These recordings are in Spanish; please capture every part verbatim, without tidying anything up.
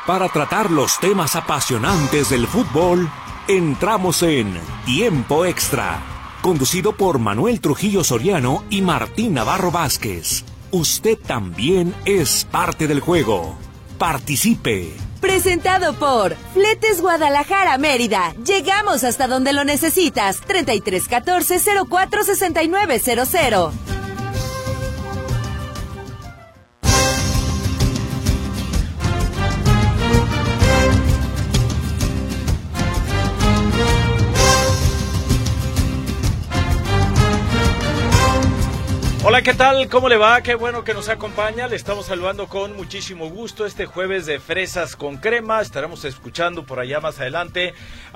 Para tratar los temas apasionantes del fútbol, entramos en Tiempo Extra, conducido por Manuel Trujillo Soriano y Martín Navarro Vázquez. Usted también es parte del juego. Participe. Presentado por Fletes Guadalajara Mérida. Llegamos hasta donde lo necesitas. treinta y tres catorce cero cuatro sesenta y nueve cero cero. Hola, ¿qué tal? ¿Cómo le va? Qué bueno que nos acompaña. Le estamos saludando con muchísimo gusto este jueves de Fresas con Crema. Estaremos escuchando por allá más adelante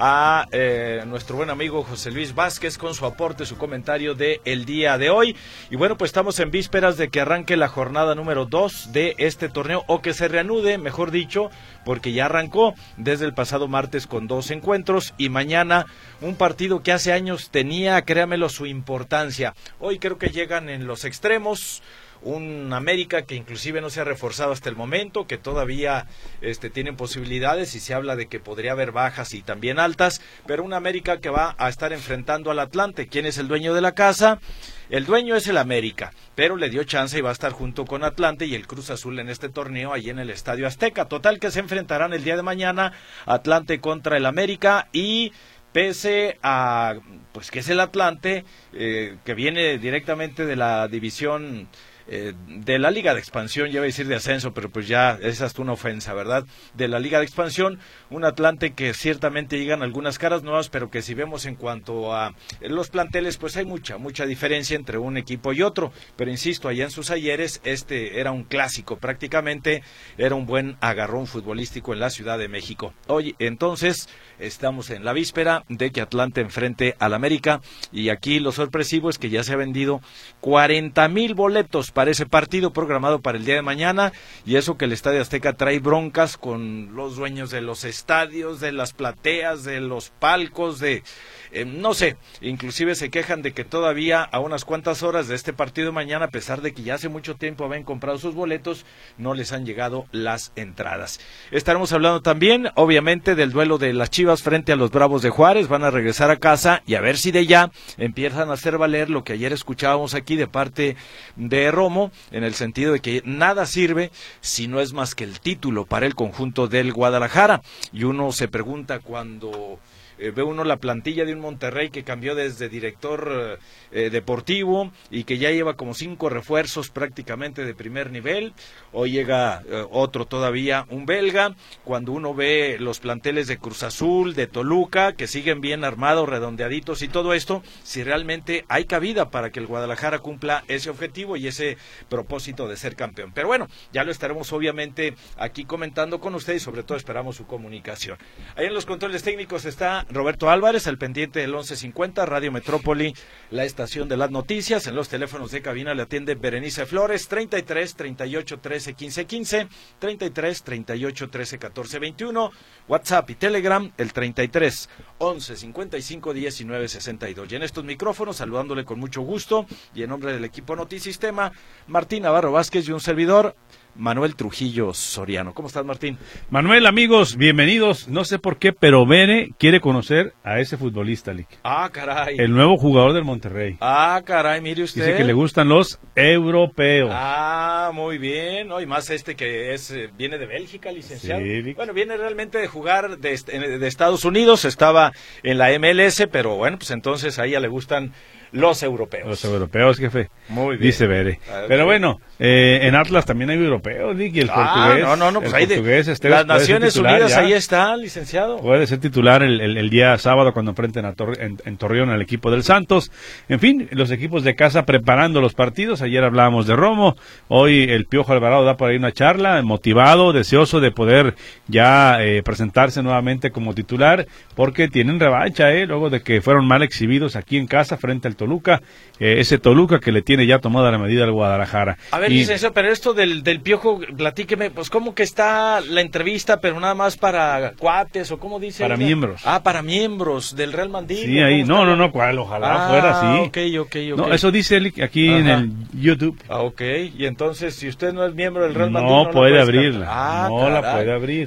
a eh, nuestro buen amigo José Luis Vázquez con su aporte, su comentario de el día de hoy. Y bueno, pues estamos en vísperas de que arranque la jornada número dos de este torneo, o que se reanude, mejor dicho, porque ya arrancó desde el pasado martes con dos encuentros y mañana un partido que hace años tenía, créamelo, su importancia. Hoy creo que llegan en los extremos, un América que inclusive no se ha reforzado hasta el momento, que todavía este, tienen posibilidades y se habla de que podría haber bajas y también altas, pero un América que va a estar enfrentando al Atlante. ¿Quién es el dueño de la casa? El dueño es el América, pero le dio chance y va a estar junto con Atlante y el Cruz Azul en este torneo ahí en el Estadio Azteca. Total que se enfrentarán el día de mañana Atlante contra el América, y pese a pues que es el Atlante, eh, que viene directamente de la división eh, de la Liga de Expansión, ya iba a decir de ascenso, pero pues ya es hasta una ofensa, ¿verdad? De la Liga de Expansión, un Atlante que ciertamente llegan algunas caras nuevas, pero que si vemos en cuanto a los planteles, pues hay mucha, mucha diferencia entre un equipo y otro, pero insisto, allá en sus ayeres, este era un clásico, prácticamente era un buen agarrón futbolístico en la Ciudad de México. Hoy, entonces, estamos en la víspera de que Atlante enfrente al América, y aquí lo sorpresivo es que ya se ha vendido cuarenta mil boletos para ese partido programado para el día de mañana, y eso que el Estadio Azteca trae broncas con los dueños de los estadios, de las plateas, de los palcos, de eh, no sé, inclusive se quejan de que todavía a unas cuantas horas de este partido de mañana, a pesar de que ya hace mucho tiempo habían comprado sus boletos, no les han llegado las entradas. Estaremos hablando también, obviamente, del duelo de las Chivas frente a los Bravos de Juárez. Van a regresar a casa y a ver si de ya empiezan a hacer valer lo que ayer escuchábamos aquí de parte de Romo, en el sentido de que nada sirve si no es más que el título para el conjunto del Guadalajara. Y uno se pregunta cuando Eh, ve uno la plantilla de un Monterrey que cambió desde director eh, deportivo y que ya lleva como cinco refuerzos prácticamente de primer nivel. Hoy llega eh, otro todavía, un belga. Cuando uno ve los planteles de Cruz Azul, de Toluca, que siguen bien armados, redondeaditos y todo esto, si realmente hay cabida para que el Guadalajara cumpla ese objetivo y ese propósito de ser campeón. Pero bueno, ya lo estaremos obviamente aquí comentando con ustedes, y sobre todo esperamos su comunicación. Ahí en los controles técnicos está Roberto Álvarez, al pendiente del once cincuenta, Radio Metrópoli, la estación de las noticias. En los teléfonos de cabina le atiende Berenice Flores, treinta y tres, treinta y ocho, trece, quince, quince, treinta y tres, treinta y ocho, trece, catorce, veintiuno, WhatsApp y Telegram, el treinta y tres, once, cincuenta y cinco, diecinueve, sesenta y dos. Y en estos micrófonos, saludándole con mucho gusto, y en nombre del equipo Notisistema, Martín Navarro Vázquez y un servidor, Manuel Trujillo Soriano. ¿Cómo estás, Martín? Manuel, amigos, bienvenidos. No sé por qué, pero Bene quiere conocer a ese futbolista, Lick. Ah, caray. El nuevo jugador del Monterrey. Ah, caray, mire usted. Dice que le gustan los europeos. Ah, muy bien. No, y más este que es viene de Bélgica, licenciado. Sí, Lick. Bueno, viene realmente de jugar de, de Estados Unidos. Estaba en la M L S, pero bueno, pues entonces a ella le gustan los europeos. Los europeos, jefe. Muy bien. Dice Bere. Ah, okay. Pero bueno, eh, en Atlas también hay europeos, Nick, y el ah, portugués. No, no, no, pues ahí de este las Naciones Unidas, ya. Ahí está, licenciado. Puede ser titular el, el, el día sábado cuando enfrenten a Tor en, en Torreón al equipo del Santos. En fin, los equipos de casa preparando los partidos. Ayer hablábamos de Romo, hoy el Piojo Alvarado da por ahí una charla, motivado, deseoso de poder ya eh, presentarse nuevamente como titular, porque tienen revancha, eh, luego de que fueron mal exhibidos aquí en casa frente al Toluca, eh, ese Toluca que le tiene ya tomada la medida al Guadalajara. A ver, y... licenciado, pero esto del, del Piojo, platíqueme, pues cómo que está la entrevista, pero nada más para cuates, o cómo dice. Para ella? miembros. Ah, para miembros del Real Madrid. Sí, ahí, no, no, no, cuál, ojalá ah, fuera así. ok, ok, ok. No, eso dice él aquí Ajá. en el YouTube. Ah, ok, y entonces, si usted no es miembro del Real Madrid, no, no puede la abrirla, ah, no caray. la puede abrir. Oh.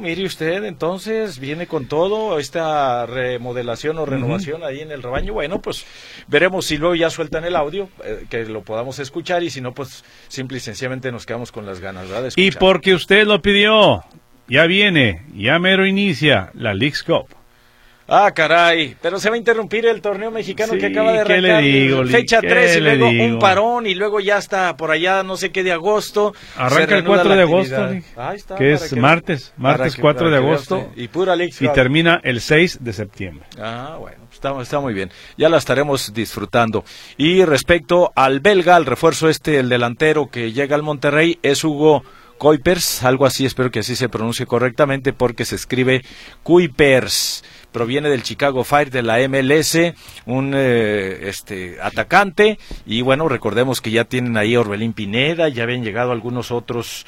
mire usted, entonces viene con todo esta remodelación o renovación uh-huh. ahí en el rebaño. Bueno, pues veremos si luego ya sueltan el audio, eh, que lo podamos escuchar, y si no, pues simple y sencillamente nos quedamos con las ganas, ¿verdad? De escuchar. Y porque usted lo pidió, ya viene, ya mero inicia la Leagues Cup. Ah, caray, pero se va a interrumpir el torneo mexicano sí, que acaba de arrancar. ¿Qué le digo, fecha tres y luego digo? un parón y luego ya está por allá no sé qué de agosto. Arranca el cuatro de agosto, Ahí está, que es que, martes, martes que, cuatro de agosto y pura League y termina el seis de septiembre. Ah, bueno, está, está muy bien, ya la estaremos disfrutando. Y respecto al belga, al refuerzo este, el delantero que llega al Monterrey es Hugo Kuipers, algo así, espero que así se pronuncie correctamente porque se escribe Kuipers. Proviene del Chicago Fire de la M L S, un eh, este atacante, y bueno, recordemos que ya tienen ahí a Orbelín Pineda, ya habían llegado algunos otros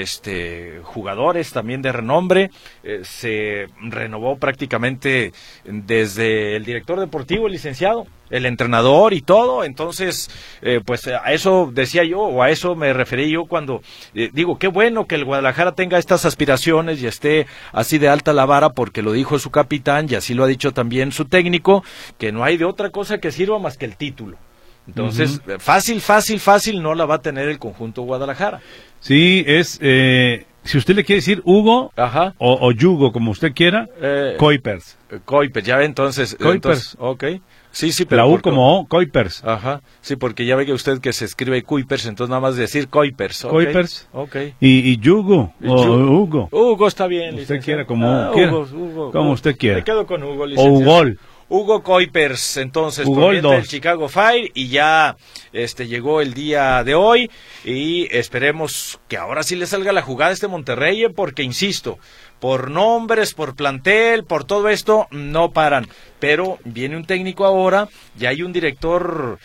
este jugadores también de renombre, eh, se renovó prácticamente desde el director deportivo, el licenciado, el entrenador y todo, entonces eh, pues a eso decía yo, o a eso me referí yo cuando eh, digo, qué bueno que el Guadalajara tenga estas aspiraciones y esté así de alta la vara, porque lo dijo su capitán y así lo ha dicho también su técnico, que no hay de otra cosa que sirva más que el título. Entonces, uh-huh. fácil, fácil, fácil no la va a tener el conjunto Guadalajara. Sí, es, eh, si usted le quiere decir Hugo Ajá. o, o Yugo, como usted quiera, eh, Kuipers. Kuipers, ya ve, entonces. Kuipers. Entonces, ok. Sí, sí, pero la U por, como O, Kuipers. Ajá, sí, porque ya ve que usted que se escribe Kuipers, entonces nada más decir Kuipers. Okay. Kuipers. Okay. Y, y Yugo, y o Hugo. Hugo está bien, usted licenciado. quiera, como ah, quiera. Hugo, Hugo, como Hugo. usted quiera. Me quedo con Hugo, licenciado. O Ugol. Hugo Kuipers, entonces, proviene del Chicago Fire, y ya este llegó el día de hoy, y esperemos que ahora sí le salga la jugada a este Monterrey, porque insisto, por nombres, por plantel, por todo esto, no paran. Pero viene un técnico ahora, ya hay un director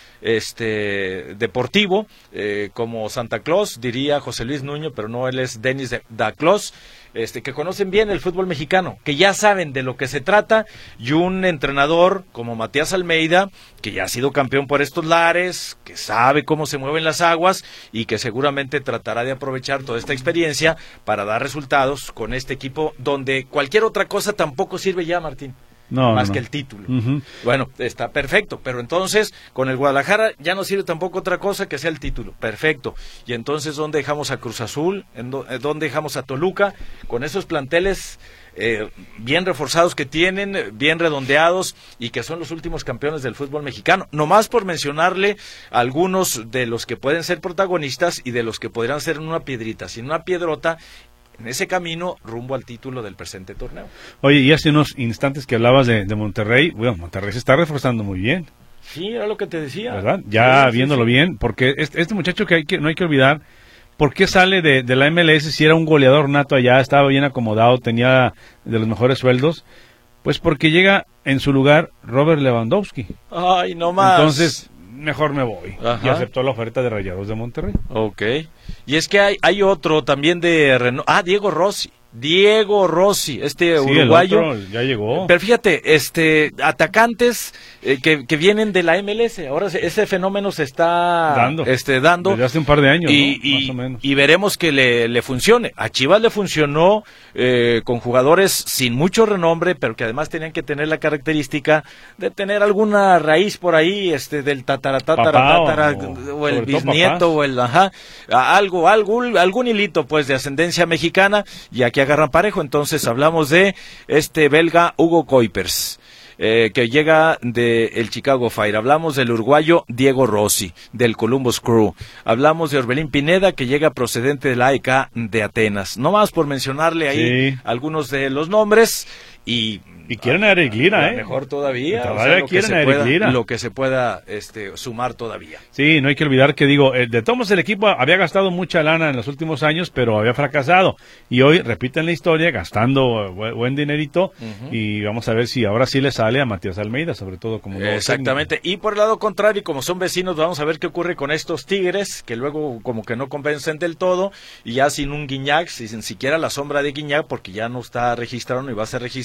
este deportivo, eh, como Santa Claus, diría José Luis Nuño, pero no, él es Denis da Claus, este, que conocen bien el fútbol mexicano, que ya saben de lo que se trata, y un entrenador como Matías Almeida, que ya ha sido campeón por estos lares, que sabe cómo se mueven las aguas, y que seguramente tratará de aprovechar toda esta experiencia para dar resultados con este equipo, donde cualquier otra cosa tampoco sirve ya, Martín. No, más no. que el título. Uh-huh. Bueno, está perfecto, pero entonces con el Guadalajara ya no sirve tampoco otra cosa que sea el título. Perfecto. Y entonces, ¿dónde dejamos a Cruz Azul? ¿En dónde dejamos a Toluca? Con esos planteles eh, bien reforzados que tienen, bien redondeados, y que son los últimos campeones del fútbol mexicano. Nomás por mencionarle algunos de los que pueden ser protagonistas y de los que podrían ser una piedrita, sin una piedrota, en ese camino rumbo al título del presente torneo. Oye, y hace unos instantes que hablabas de, de Monterrey, bueno, Monterrey se está reforzando muy bien. Sí, era lo que te decía. ¿Verdad? Ya sí, viéndolo sí, sí. bien, porque este, este muchacho que, hay que no hay que olvidar, ¿por qué sale de, de la M L S si era un goleador nato allá, estaba bien acomodado, tenía de los mejores sueldos? Pues porque llega en su lugar Robert Lewandowski. Ay, no más. Entonces, mejor me voy. Ajá. Y aceptó la oferta de Rayados de Monterrey. Ok. Y es que hay, hay otro también de Renault. Ah, Diego Rossi. Diego Rossi, este sí, uruguayo. El otro ya llegó. Pero fíjate, este, atacantes eh, que, que vienen de la M L S. Ahora ese fenómeno se está dando. Este, dando. Desde hace un par de años, y, ¿no? y, Más o menos. Y veremos que le, le funcione. A Chivas le funcionó eh, con jugadores sin mucho renombre, pero que además tenían que tener la característica de tener alguna raíz por ahí, este, del tatara, tatara, Papá, tatara, o, o el sobre todo bisnieto, papás. o el, ajá, algo, algo, algún hilito, pues, de ascendencia mexicana, y aquí agarran parejo. Entonces hablamos de este belga Hugo Kuipers, eh, que llega de el Chicago Fire. Hablamos del uruguayo Diego Rossi, del Columbus Crew. Hablamos de Orbelín Pineda, que llega procedente de la A E K de Atenas. No más por mencionarle ahí sí. algunos de los nombres. Y Y quieren a Eric Lira, ¿eh? Mejor todavía. Todavía O sea, lo, que quieren se a Eric pueda, Lira. lo que se pueda este, sumar todavía. Sí, no hay que olvidar que, digo, eh, de todos el equipo había gastado mucha lana en los últimos años, pero había fracasado. Y hoy repiten la historia, gastando eh, buen, buen dinerito, uh-huh. y vamos a ver si ahora sí le sale a Matías Almeida, sobre todo como nuevo Exactamente. técnico. Y por el lado contrario, como son vecinos, vamos a ver qué ocurre con estos Tigres, que luego como que no convencen del todo, y ya sin un Guiñac, sin siquiera la sombra de Guiñac, porque ya no está registrado ni va a ser registrado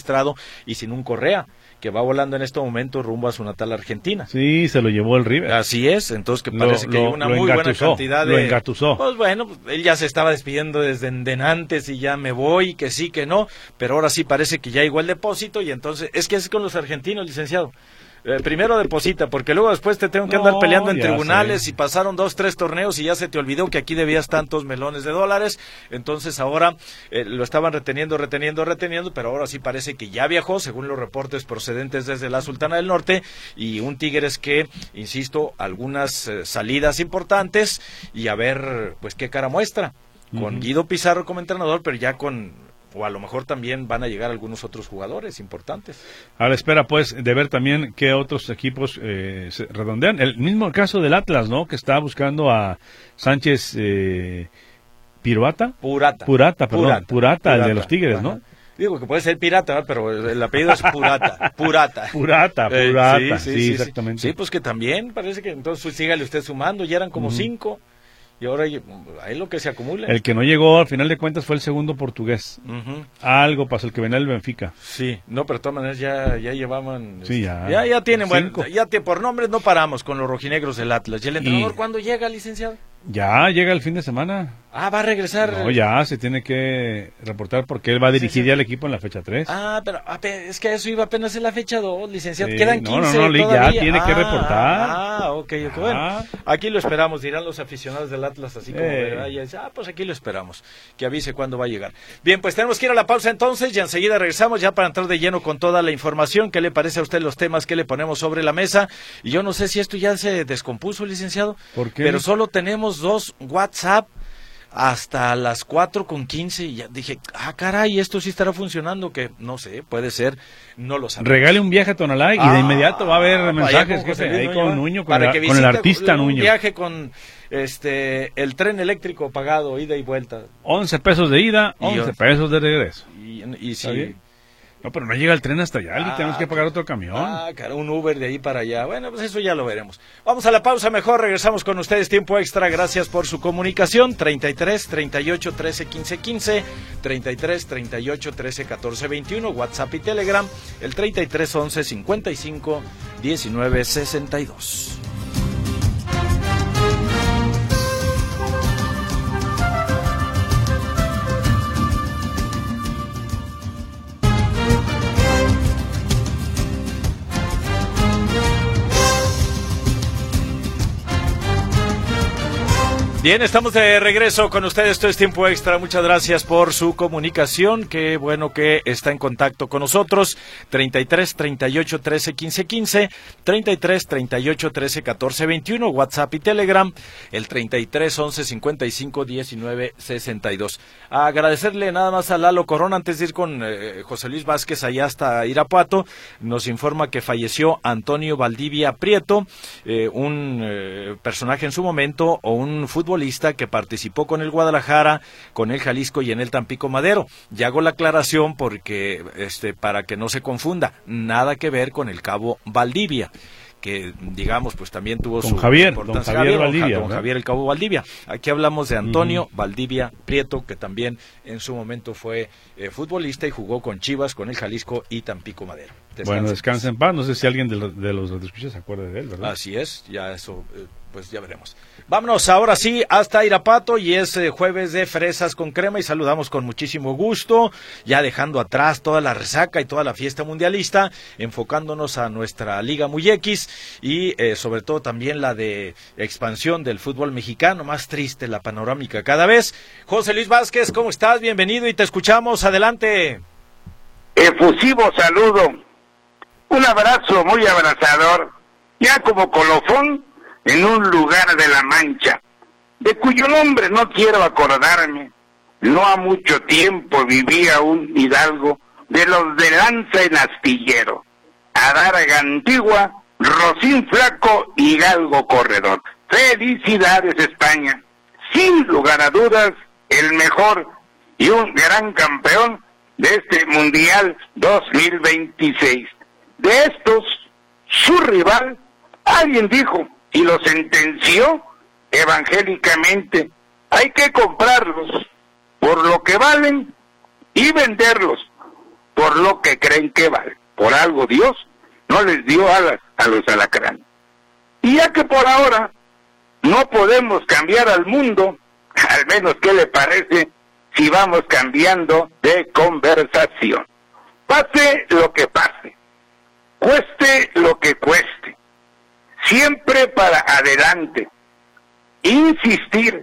secuestrado y sin un Correa, que va volando en este momento rumbo a su natal Argentina. Sí, se lo llevó el River. Así es, entonces que parece lo, que lo, hay una lo muy engatusó, buena cantidad de... Lo engatusó. Pues bueno, pues, él ya se estaba despidiendo desde de antes y ya me voy, que sí, que no, pero ahora sí parece que ya llegó el depósito y entonces, es que es con los argentinos, licenciado. Eh, primero deposita, porque luego después te tengo que No, andar peleando en ya tribunales sé. y pasaron dos, tres torneos y ya se te olvidó que aquí debías tantos melones de dólares, entonces ahora eh, lo estaban reteniendo, reteniendo, reteniendo, pero ahora sí parece que ya viajó, según los reportes procedentes desde la Sultana del Norte, y un Tigres que, insisto, algunas eh, salidas importantes y a ver, pues qué cara muestra, con Uh-huh. Guido Pizarro como entrenador, pero ya con... o a lo mejor también van a llegar algunos otros jugadores importantes. A la espera, pues, de ver también qué otros equipos eh, se redondean. El mismo caso del Atlas, ¿no? Que está buscando a Sánchez eh, Piruata. Purata. Purata, perdón. Purata, Purata, el de Purata. los Tigres, Ajá. ¿no? Digo que puede ser pirata, ¿verdad? Pero el apellido es Purata. Purata. Purata, Eh, Purata. sí, exactamente. Sí, pues que también parece que entonces pues, sígale usted sumando, ya eran como Ujú. cinco. Y ahora ahí lo que se acumula. El que no llegó, al final de cuentas, fue el segundo portugués. Ujú. Algo pasó, el que venía del Benfica. Sí, no, pero de todas maneras ya, ya llevaban... Sí, este, ya. Ya, ya tienen, bueno, Cinco. ya te, por nombres no paramos con los rojinegros del Atlas. ¿Y el entrenador Y- cuándo llega, licenciado? Ya llega el fin de semana. Ah, va a regresar. No, ya se tiene que reportar porque él va a dirigir Sí, sí. ya el equipo en la fecha tres. Ah, pero ape- es que eso iba apenas en la fecha dos, licenciado. Sí, Quedan no, quince no, no, ya todavía. tiene que Ah, reportar. Ah, ok, ok. Bueno, Ah. aquí lo esperamos, dirán los aficionados del Atlas, así como, Eh. ¿verdad? Y dice, ah, pues aquí lo esperamos, que avise cuándo va a llegar. Bien, pues tenemos que ir a la pausa entonces y enseguida regresamos ya para entrar de lleno con toda la información. ¿Qué le parece a usted los temas que le ponemos sobre la mesa? Y yo no sé si esto ya se descompuso, licenciado. ¿Por qué? Pero solo tenemos dos WhatsApp hasta las cuatro con quince y ya dije, ah, caray, esto sí estará funcionando, que no sé, puede ser, no lo sabemos. Regale un viaje a Tonalá y Ah, de inmediato va a haber allá mensajes, con José jefe, Luis ahí Nuño, con ¿va? Nuño, con, Para la- que con el visite artista un Nuño. viaje con este el tren eléctrico pagado, ida y vuelta. once pesos de ida, Y once once. pesos de regreso. Y, y ¿Está sí. bien? No, pero no llega el tren hasta allá, Ah, tenemos que pagar otro camión. Ah, cara, un Uber de ahí para allá. Bueno, pues eso ya lo veremos. Vamos a la pausa mejor, regresamos con ustedes, tiempo extra. Gracias por su comunicación. treinta y tres, treinta y ocho, trece, quince, quince, treinta y tres, treinta y ocho, trece, catorce, veintiuno, WhatsApp y Telegram, el treinta y tres, once, cincuenta y cinco, diecinueve, sesenta y dos. Bien, estamos de regreso con ustedes, esto es Tiempo Extra, muchas gracias por su comunicación, qué bueno que está en contacto con nosotros, treinta y tres, treinta y ocho, trece, quince, quince, treinta y tres, treinta y ocho, trece, catorce, veintiuno, WhatsApp y Telegram, el treinta y tres, once, cincuenta y cinco, diecinueve, sesenta y dos. A agradecerle nada más a Lalo Corona, antes de ir con eh, José Luis Vázquez allá hasta Irapuato, nos informa que falleció Antonio Valdivia Prieto, eh, un eh, personaje en su momento o un futbolista que participó con el Guadalajara, con el Jalisco y en el Tampico Madero. Y hago la aclaración porque, este, para que no se confunda, nada que ver con el Cabo Valdivia, que digamos pues también tuvo Con su Javier, importancia. don Javier don Ja- Valdivia, don ¿verdad? Javier el Cabo Valdivia. Aquí hablamos de Antonio Ujú. Valdivia Prieto, que también en su momento fue eh, futbolista y jugó con Chivas, con el Jalisco y Tampico Madero. Bueno, descansa en paz, no sé si alguien de, lo- de los radioescuchas se acuerda de él, ¿verdad? Así es, ya eso, eh, pues ya veremos. Vámonos ahora sí hasta Irapuato y es eh, jueves de fresas con crema y saludamos con muchísimo gusto, ya dejando atrás toda la resaca y toda la fiesta mundialista, enfocándonos a nuestra Liga Muy X y eh, sobre todo también la de expansión del fútbol mexicano, más triste la panorámica cada vez. José Luis Vázquez, ¿cómo estás? Bienvenido y te escuchamos, adelante. Efusivo saludo, un abrazo muy abrazador, ya como colofón en un lugar de la Mancha, de cuyo nombre no quiero acordarme. No ha mucho tiempo vivía un hidalgo de los de lanza en astillero, adarga antigua, rocín flaco y galgo corredor. Felicidades España, sin lugar a dudas el mejor y un gran campeón de este Mundial dos mil veintiséis. De estos, su rival, alguien dijo, y lo sentenció evangélicamente, hay que comprarlos por lo que valen y venderlos por lo que creen que vale. Por algo Dios no les dio alas a los alacranes. Y ya que por ahora no podemos cambiar al mundo, al menos ¿qué le parece si vamos cambiando de conversación? Pase lo que pase, cueste lo que cueste, siempre para adelante, insistir,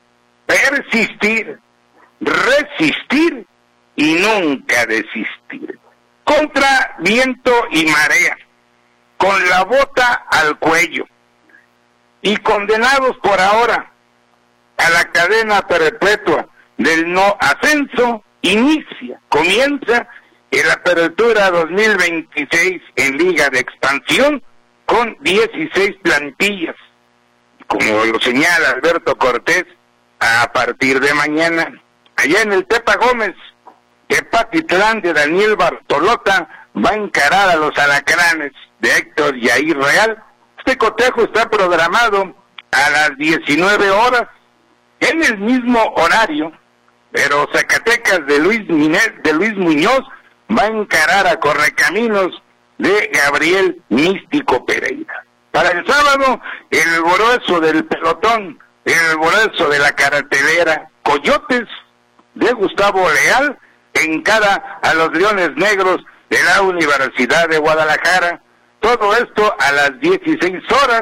persistir, resistir y nunca desistir. Contra viento y marea, con la bota al cuello, y condenados por ahora a la cadena perpetua del no ascenso, inicia, comienza el Apertura dos mil veintiséis en Liga de Expansión con dieciséis plantillas. Como lo señala Alberto Cortés, a partir de mañana, allá en el Tepa Gómez, Tepatitlán de Daniel Bartolota va a encarar a los alacranes de Héctor Yair Real. Este cotejo está programado a las diecinueve horas, en el mismo horario, pero Zacatecas de Luis, Mine- de Luis Muñoz va a encarar a Correcaminos de Gabriel Místico Pereira. Para el sábado, el grueso del pelotón, el grueso de la cartelera, Coyotes de Gustavo Leal, encara a los Leones Negros de la Universidad de Guadalajara. Todo esto a las dieciséis horas,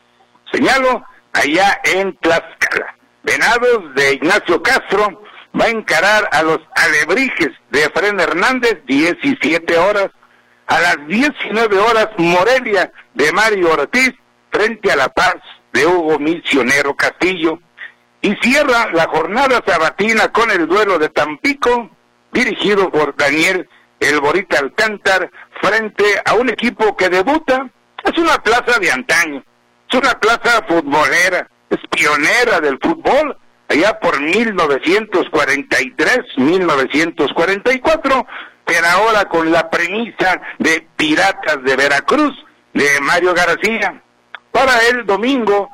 señalo, allá en Tlaxcala. Venados de Ignacio Castro va a encarar a los Alebrijes de Efrén Hernández, diecisiete horas. A las diecinueve horas, Morelia de Mario Ortiz, frente a La Paz de Hugo Misionero Castillo. Y cierra la jornada sabatina con el duelo de Tampico, dirigido por Daniel El Borita Alcántar, frente a un equipo que debuta. Es una plaza de antaño, es una plaza futbolera, es pionera del fútbol, allá por mil novecientos cuarenta y tres, mil novecientos cuarenta y cuatro, pero ahora con la premisa de Piratas de Veracruz, de Mario García. Para el domingo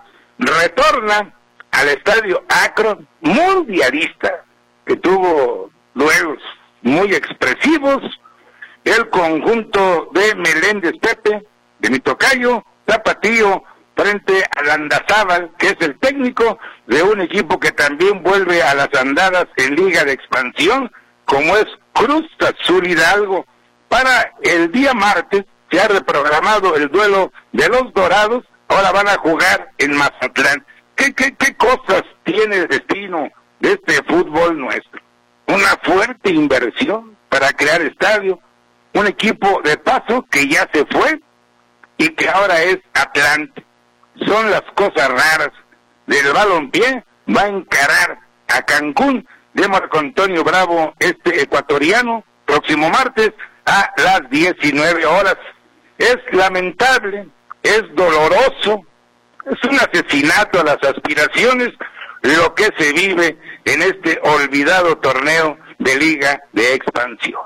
retorna al estadio Akron, mundialista, que tuvo duelos muy expresivos, el conjunto de Meléndez Pepe, de mi tocayo, Tapatío, frente a Landazábal, que es el técnico de un equipo que también vuelve a las andadas en Liga de Expansión, como es Cruz Azul Hidalgo. Para el día martes se ha reprogramado el duelo de los Dorados, ahora van a jugar en Mazatlán. ¿Qué, qué, qué cosas tiene el destino de este fútbol nuestro? Una fuerte inversión para crear estadio, un equipo de paso que ya se fue y que ahora es Atlante. Son las cosas raras del balompié. Va a encarar a Cancún de Marco Antonio Bravo, este ecuatoriano, próximo martes a las diecinueve horas. Es lamentable, es doloroso, es un asesinato a las aspiraciones lo que se vive en este olvidado torneo de Liga de Expansión.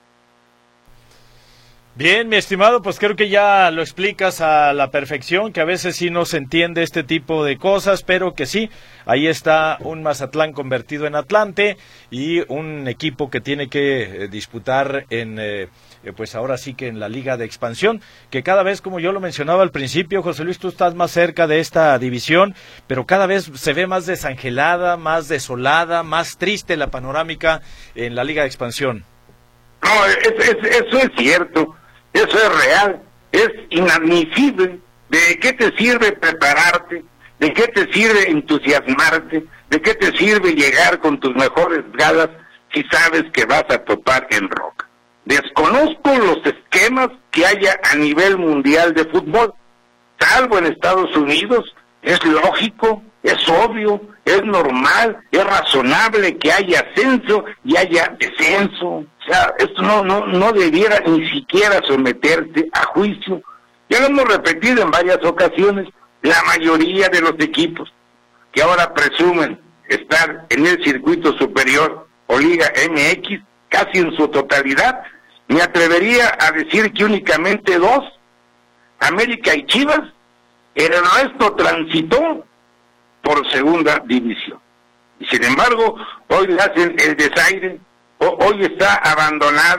Bien, mi estimado, pues creo que ya lo explicas a la perfección, que a veces sí no se entiende este tipo de cosas, pero que sí, ahí está un Mazatlán convertido en Atlante y un equipo que tiene que eh, disputar en, eh, pues ahora sí que en la Liga de Expansión, que cada vez, como yo lo mencionaba al principio, José Luis, tú estás más cerca de esta división, pero cada vez se ve más desangelada, más desolada, más triste la panorámica en la Liga de Expansión. No, es, es, eso es cierto. Eso es real, es inadmisible. ¿De qué te sirve prepararte? ¿De qué te sirve entusiasmarte? ¿De qué te sirve llegar con tus mejores galas si sabes que vas a topar en roca? Desconozco los esquemas que haya a nivel mundial de fútbol, salvo en Estados Unidos. Es lógico, es obvio, es normal, es razonable que haya ascenso y haya descenso. O sea, esto no, no, no debiera ni siquiera someterte a juicio. Ya lo hemos repetido en varias ocasiones, la mayoría de los equipos que ahora presumen estar en el circuito superior o Liga M X, casi en su totalidad, me atrevería a decir que únicamente dos, América y Chivas, el resto transitó por segunda división. Y sin embargo, hoy le hacen el desaire, hoy está abandonada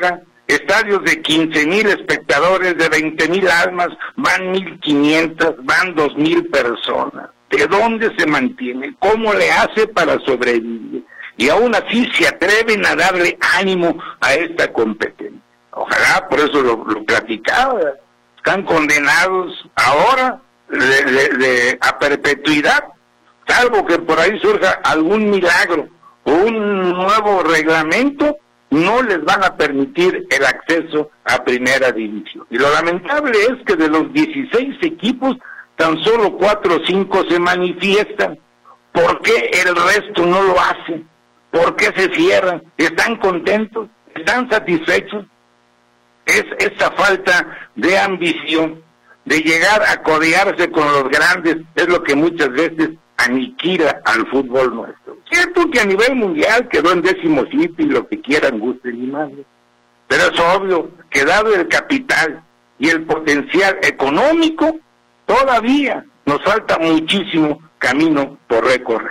estadios de quince mil espectadores, de veinte mil almas, van mil quinientas, van dos mil personas. ¿De dónde se mantiene? ¿Cómo le hace para sobrevivir? Y aún así se atreven a darle ánimo a esta competencia. Ojalá, por eso lo, lo platicaba, están condenados ahora de, de, de, a perpetuidad, salvo que por ahí surja algún milagro o un nuevo reglamento, no les van a permitir el acceso a primera división. Y lo lamentable es que de los dieciséis equipos, tan solo cuatro o cinco se manifiestan. ¿Por qué el resto no lo hace? ¿Por qué se cierran? ¿Están contentos? ¿Están satisfechos? Es esa falta de ambición, de llegar a codearse con los grandes, es lo que muchas veces aniquila al fútbol nuestro. Cierto que a nivel mundial quedó en décimo sitio y lo que quieran, gusten y manden, pero es obvio que dado el capital y el potencial económico, todavía nos falta muchísimo camino por recorrer.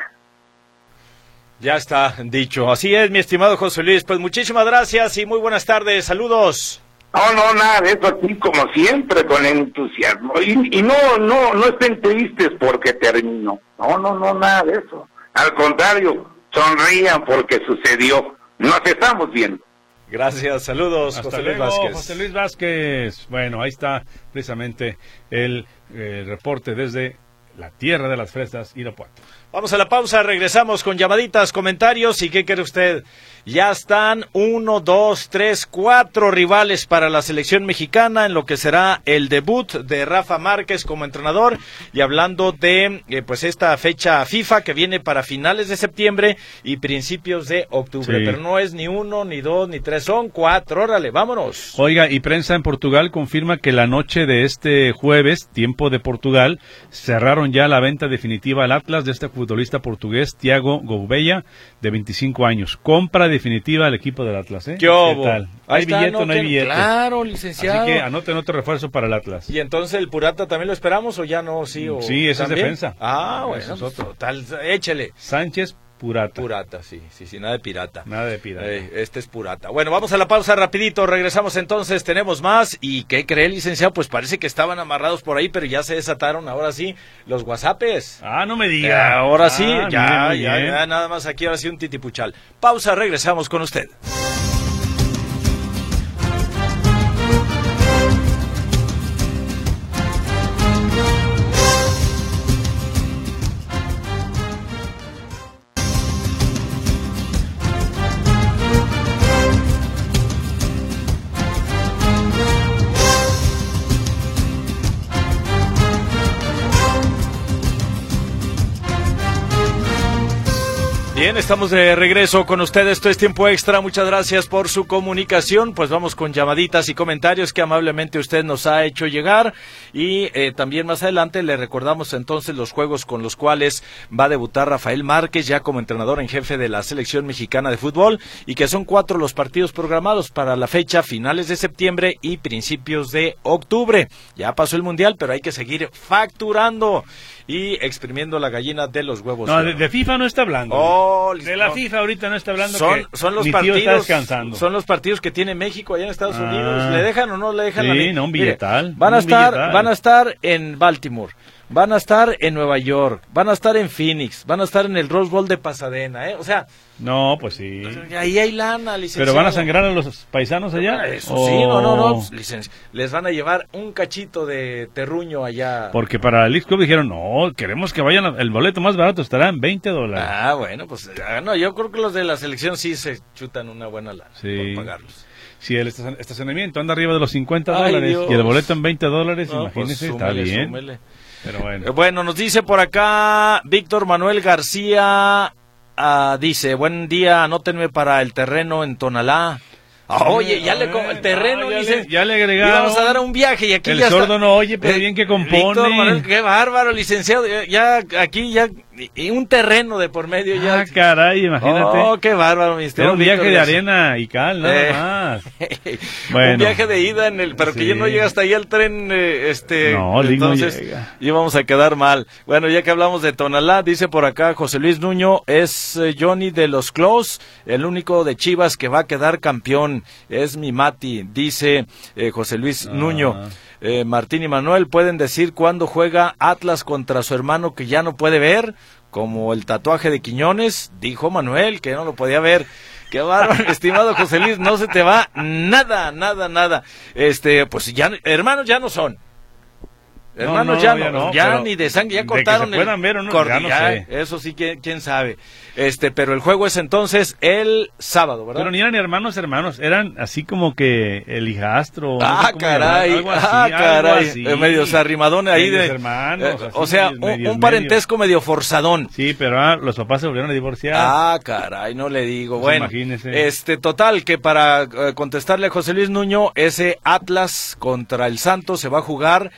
Ya está dicho. Así es, mi estimado José Luis. Pues muchísimas gracias y muy buenas tardes. Saludos. No, no, nada de eso, aquí como siempre con entusiasmo. Y, y no, no, no estén tristes porque terminó. No, no, no, nada de eso. Al contrario, sonrían porque sucedió. Nos estamos viendo. Gracias, saludos. Hasta José Luis luego, Vázquez. José Luis Vázquez. Bueno, ahí está precisamente el, el reporte desde la tierra de las fresas, Irapuato. Vamos a la pausa, regresamos con llamaditas, comentarios. ¿Y qué quiere usted? Ya están uno, dos, tres, cuatro rivales para la selección mexicana en lo que será el debut de Rafa Márquez como entrenador. Y hablando de eh, pues esta fecha FIFA que viene para finales de septiembre y principios de octubre. Sí. Pero no es ni uno, ni dos, ni tres, son cuatro. Órale, vámonos. Oiga, y prensa en Portugal confirma que la noche de este jueves, tiempo de Portugal, cerraron ya la venta definitiva al Atlas de este futbolista portugués, Thiago Gouveia, de veinticinco años. Compra definitiva al equipo del Atlas, ¿eh? ¿Qué, ¿Qué tal? ¿Hay está, billete o no hay que... billete? Claro, licenciado. Así que anoten otro refuerzo para el Atlas. ¿Y entonces el Purata también lo esperamos o ya no? Sí, o sí, esa es defensa. Ah, bueno, eso es pues, otro. Total, échele. Sánchez Purata. Purata, sí, sí, sí, nada de pirata. Nada de pirata. Eh, este es Purata. Bueno, vamos a la pausa rapidito, regresamos entonces, tenemos más. ¿Y qué cree, licenciado? Pues parece que estaban amarrados por ahí, pero ya se desataron, ahora sí, los WhatsAppes. Ah, no me Eh, diga. ahora ah, sí, mire, ya, muy ya, bien. ya, nada más aquí, ahora sí un titipuchal. Pausa, regresamos con usted. Bien, estamos de regreso con ustedes, esto es Tiempo Extra, muchas gracias por su comunicación, pues vamos con llamaditas y comentarios que amablemente usted nos ha hecho llegar y eh, también más adelante le recordamos entonces los juegos con los cuales va a debutar Rafael Márquez ya como entrenador en jefe de la selección mexicana de fútbol y que son cuatro los partidos programados para la fecha finales de septiembre y principios de octubre. Ya pasó el mundial, pero hay que seguir facturando y exprimiendo la gallina de los huevos. No, de, de FIFA no está hablando. Oh, de la FIFA ahorita no está hablando. Son, que son los mi tío está partidos, descansando. son los partidos que tiene México allá en Estados Ah. Unidos. ¿Le dejan o no le dejan? Sí, la ley? no, un Mire, billetal, van a un estar, billetal. van a estar en Baltimore, van a estar en Nueva York, van a estar en Phoenix, van a estar en el Rose Bowl de Pasadena, ¿eh? O sea, No, pues sí. ahí hay lana, licenciado. ¿Pero van a sangrar a los paisanos allá? Eso ¿O- sí, no, no, no, pues, licenci- les van a llevar un cachito de terruño allá. Porque para el League Cup dijeron, no, queremos que vayan, a- el boleto más barato estará en veinte dólares. Ah, bueno, pues ah, no, yo creo que los de la selección sí se chutan una buena lana Sí. por pagarlos. Si el estacion- estacionamiento anda arriba de los cincuenta Ay, dólares Dios. y el boleto en veinte dólares, No, imagínese, pues, está súmele, bien. súmele. Pero bueno. Eh, Bueno, nos dice por acá Víctor Manuel García, ah, dice, buen día, anótenme para el terreno en Tonalá. Ah, oye, ya A le ver, co- el terreno, ah, ya dice, le- ya le agregaron. íbamos a dar un viaje y aquí El ya sordo está. no oye, pero Eh, bien que compone. Víctor Manuel, qué bárbaro, licenciado, ya, ya aquí ya y, y un terreno de por medio ya. Ah, caray, imagínate. Oh, qué bárbaro, mi estimado. Era un viaje Víctor, de así. arena y cal, nada Eh, más. Bueno. Un viaje de ida en el, pero que Sí. ya no llega hasta ahí el tren, eh, este, No, Lick no entonces llega. íbamos a quedar mal. Bueno, ya que hablamos de Tonalá, dice por acá José Luis Nuño, es eh, Johnny de los Close, el único de Chivas que va a quedar campeón, es mi Mati, dice eh, José Luis Ah. Nuño. Eh, Martín y Manuel, ¿pueden decir cuándo juega Atlas contra su hermano que ya no puede ver? Como el tatuaje de Quiñones, dijo Manuel, que no lo podía ver. Qué bárbaro, estimado José Luis, no se te va nada, nada, nada. Este, pues ya, hermanos ya no son. Hermanos no, ya ya no, no, ya pero ni de sangre, ya de que cortaron se puedan ver o no, corte, ya no ya, sé. eso sí, quién, quién sabe. Este, pero el juego es entonces el sábado, ¿verdad? Pero ni eran hermanos, hermanos, eran así como que el hijastro. no Ah, sé cómo caray, llamar, algo así, ah, algo caray, así. eh, medios arrimadones ahí Medios de hermanos, eh, así, o sea, medios, un, medios, un parentesco medio forzadón. Sí, pero ah, los papás se volvieron a divorciar. Ah, caray, no le digo. Pues bueno, imagínese. este, total, que para eh, contestarle a José Luis Nuño, ese Atlas contra el Santos se va a jugar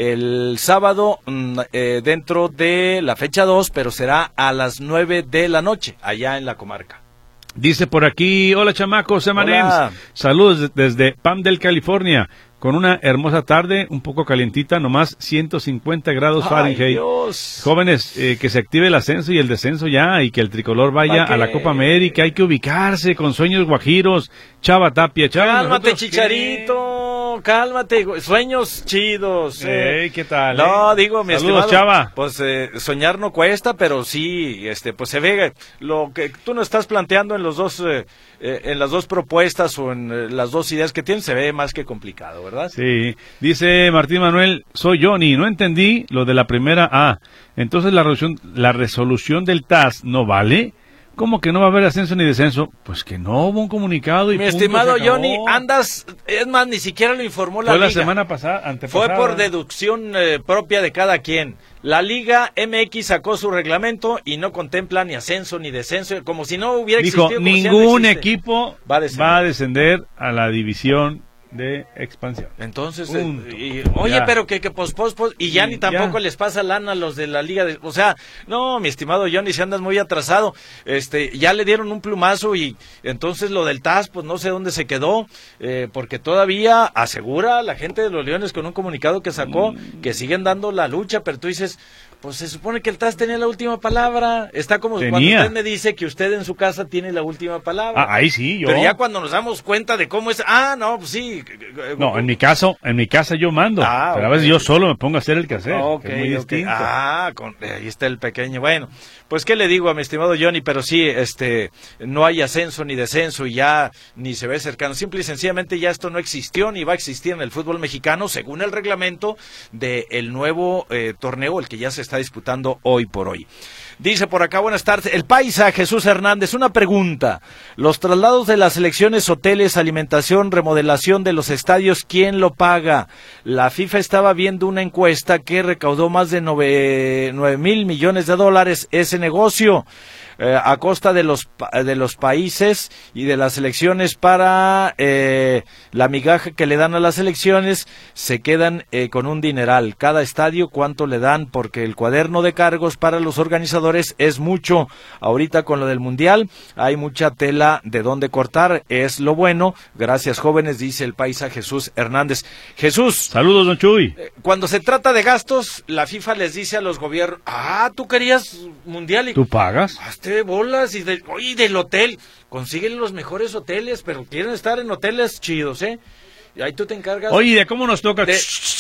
el sábado mm, eh, dentro de la fecha dos, pero será a las nueve de la noche, allá en la comarca. Dice por aquí, hola chamacos, Emanems. Hola. Saludos desde Palmdale, California, con una hermosa tarde, un poco calientita, nomás ciento cincuenta grados Ay, Fahrenheit. Dios. Jóvenes, eh, que se active el ascenso y el descenso ya, y que el tricolor vaya ¿Pa' a la qué? Copa América. Hay que ubicarse con sueños guajiros. Chava Tapia, Chava. Cálmate, ¿nosotros qué? Chicharito, cálmate, güey, sueños chidos. eh. Ey, ¿qué tal? No, eh? digo, mi Saludos, estimado, Chava. pues eh, soñar no cuesta, pero sí, este, pues se ve lo que tú nos estás planteando en los dos, eh, eh, en las dos propuestas o en eh, las dos ideas que tienes, se ve más que complicado, ¿verdad? Sí, dice Martín Manuel, soy Johnny, no entendí lo de la primera A. Entonces la resolución, la resolución del T A S no vale. ¿Cómo que no va a haber ascenso ni descenso? Pues que no hubo un comunicado y Mi punto, estimado se acabó. Johnny, andas, es más, ni siquiera lo informó la Fue la liga. semana pasada, antepasada. Fue por deducción eh, propia de cada quien. La Liga M X sacó su reglamento y no contempla ni ascenso ni descenso, como si no hubiera Dijo, existido. como si ya no ningún existe. equipo va a descender. va a descender a la división de expansión. Entonces, Punto. eh, y- oye, Ya. pero que, que pos, pos, pos, y ya Y ni tampoco ya. les pasa lana a los de la liga, de, o sea, no, mi estimado Johnny, si andas muy atrasado, este, ya le dieron un plumazo y entonces lo del T A S, pues no sé dónde se quedó, eh, porque todavía asegura la gente de los Leones con un comunicado que sacó Mm. que siguen dando la lucha, pero tú dices, pues se supone que el T A S tenía la última palabra, está como cuando Tenía. usted me dice que usted en su casa tiene la última palabra. Ah, ahí sí, yo. Pero ya cuando nos damos cuenta de cómo es, ah, no, pues sí. No, en mi caso, en mi casa yo mando. Ah, pero a ok. veces yo solo me pongo a hacer el quehacer. Ok, que es muy ok. distinto. Ah, con- ahí está el pequeño. Bueno, pues qué le digo a mi estimado Johnny, pero sí, este, no hay ascenso ni descenso y ya ni se ve cercano. Simple y sencillamente ya esto no existió ni va a existir en el fútbol mexicano según el reglamento del nuevo eh, torneo, el que ya se está disputando hoy por hoy. Dice por acá, buenas tardes, el paisa Jesús Hernández, una pregunta. Los traslados de las selecciones, hoteles, alimentación, remodelación de los estadios, ¿quién lo paga? La FIFA estaba viendo una encuesta que recaudó más de nueve, nueve mil millones de dólares ese negocio. Eh, a costa de los pa- de los países y de las selecciones para eh, la migaja que le dan a las selecciones, se quedan eh, con un dineral. Cada estadio cuánto le dan, porque el cuaderno de cargos para los organizadores es mucho. Ahorita con lo del mundial hay mucha tela de dónde cortar, es lo bueno. Gracias, jóvenes, dice el paisa Jesús Hernández. Jesús, Saludos, don Chuy. eh, cuando se trata de gastos, la FIFA les dice a los gobiernos, ah, tú querías mundial y ¿Tú pagas? hazte bolas y de, oye, del hotel, consiguen los mejores hoteles, pero quieren estar en hoteles chidos, ¿eh? Y ahí tú te encargas. Oye, ¿de cómo nos toca? De-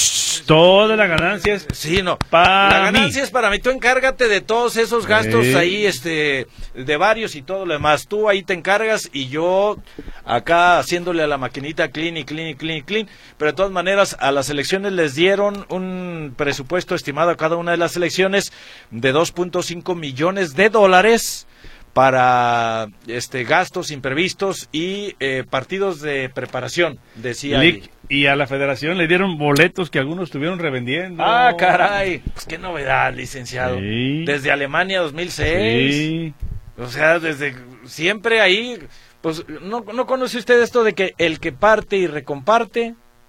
Todas las ganancias. Sí, no. Para la ganancia mí. es para mí. Tú encárgate de todos esos gastos Sí. ahí, este, de varios y todo lo demás. Tú ahí te encargas y yo acá haciéndole a la maquinita clean y clean y clean y clean. Pero de todas maneras, a las elecciones les dieron un presupuesto estimado a cada una de las elecciones de dos punto cinco millones de dólares para este gastos imprevistos y eh, partidos de preparación, decía ahí. Lic, y a la federación le dieron boletos que algunos estuvieron revendiendo. Ah, caray. Pues qué novedad, licenciado. Sí. Desde Alemania dos mil seis. Sí. O sea, desde siempre ahí. Pues, ¿no, ¿no conoce usted esto de que el que parte y recomparte?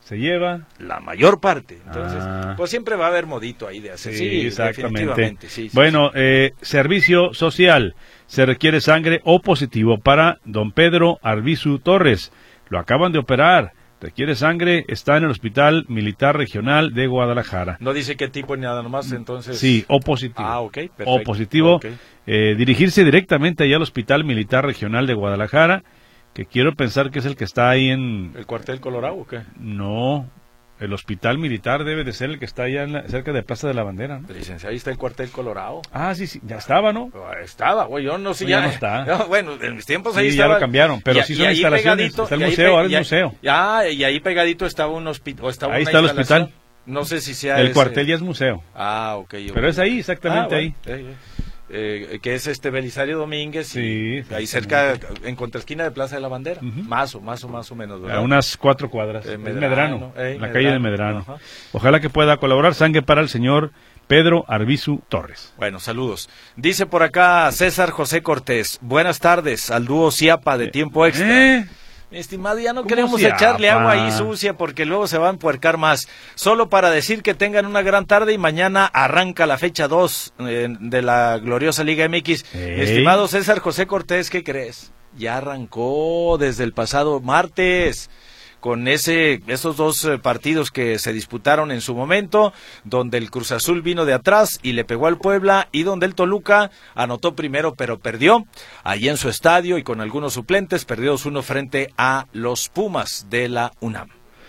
se lleva la mayor parte. Entonces, ah. pues siempre va a haber modito ahí de hacer. Sí, Sí, exactamente. Sí, sí, bueno, sí. Eh, servicio social. Se requiere sangre O positivo para don Pedro Arbizu Torres. Lo acaban de operar. Requiere sangre, está en el Hospital Militar Regional de Guadalajara. No dice qué tipo ni nada nomás, entonces... Sí, O positivo. Ah, ok, perfecto. O positivo. Okay. Eh, dirigirse directamente allá al Hospital Militar Regional de Guadalajara, que quiero pensar que es el que está ahí en... ¿El cuartel Colorado o qué? No, el Hospital Militar debe de ser el que está allá en la, cerca de Plaza de la Bandera, ¿no? Licenciado, ahí está el cuartel Colorado. Ah, sí, sí, ya estaba, ¿no? Estaba, güey, yo no sé, Pues ya, ya no está. No, bueno, en mis tiempos ahí Sí, estaba. ya lo cambiaron, pero y, sí y son ahí instalaciones. pegadito, Está el y ahí museo, pe- ahora es y ahí- museo. Ya, y ahí pegadito estaba un hospital, o estaba Ahí una está el instalación. hospital. No sé si sea El ese. cuartel ya es museo. Ah, ok. ok. Pero es ahí, exactamente Ah, ahí. bueno, eh, eh, que es este Belisario Domínguez, Sí, y ahí cerca, en contraesquina de Plaza de la Bandera, Ujú. más o más o más o menos, ¿verdad? A unas cuatro cuadras. Eh, Es Medrano, Medrano, eh, la Medrano. calle de Medrano. Ajá. Ojalá que pueda colaborar sangre para el señor Pedro Arbizu Torres. Bueno, saludos. Dice por acá César José Cortés, buenas tardes al dúo Ciapa de Tiempo Extra. ¿Eh? Mi estimado, ya no ¿Cómo queremos Ciapa? echarle agua ahí sucia porque luego se va a empuercar más. Solo para decir que tengan una gran tarde y mañana arranca la fecha dos eh, de la gloriosa Liga M X. Ey. Mi estimado César José Cortés, ¿qué crees? Ya arrancó desde el pasado martes con ese esos dos eh, partidos que se disputaron en su momento, donde el Cruz Azul vino de atrás y le pegó al Puebla, y donde el Toluca anotó primero pero perdió, allí en su estadio y con algunos suplentes, perdió dos uno frente a los Pumas de la UNAM.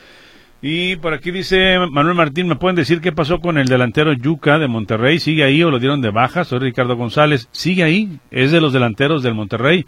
Y por aquí dice Manuel Martín, ¿me pueden decir qué pasó con el delantero Yuca de Monterrey? ¿Sigue ahí o lo dieron de baja? Soy Ricardo González. Sigue ahí, es de los delanteros del Monterrey,